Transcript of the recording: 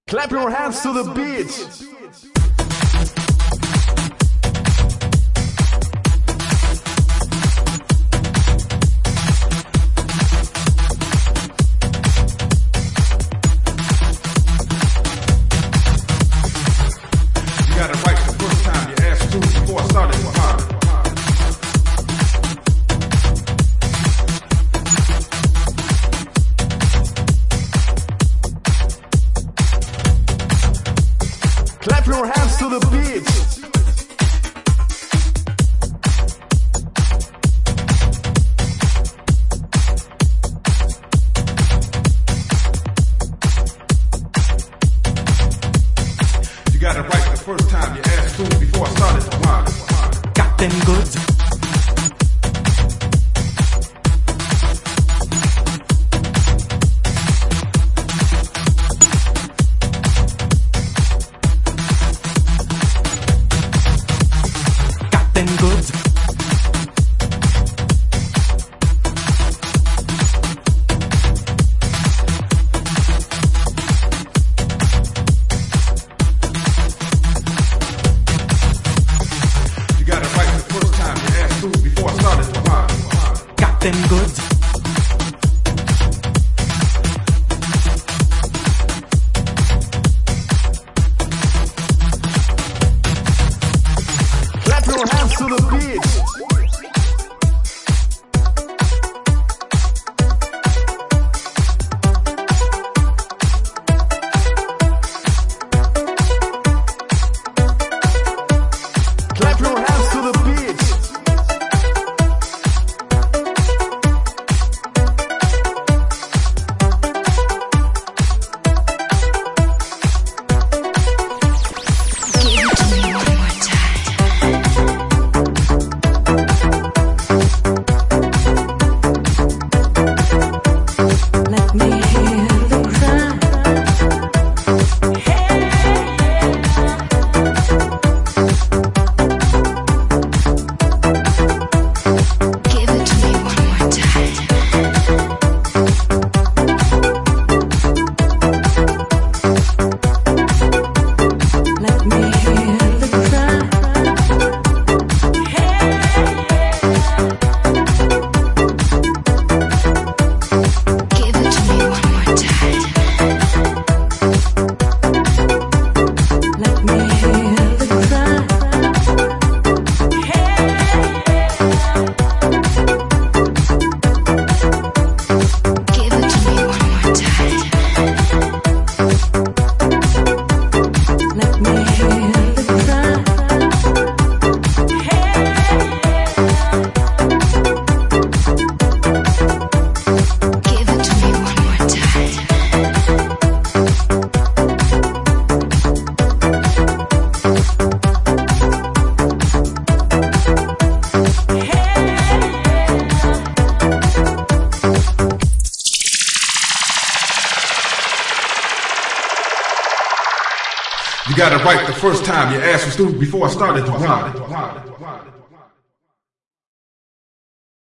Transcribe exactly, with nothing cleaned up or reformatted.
Clap your hands to the beat. Got it right the first time you asked to before I started to hard. Clap your hands to the beat. You got it right the first time you asked to before I started to hard. Got them goods. Got them goods. You got it right the first time you asked to before I started to hard. Got them goods. Clap your hands to the beat. Clap your hands to the beat. Give it to me one more time. Let me hear the cry. Give it to me one more time. Let me hear the cry. Give it to me one more time. Let me hear the cry. Give it to me one more time. Let me hear the cry. Give it to me one more time. You got it right the first time you asked to before I started to hard.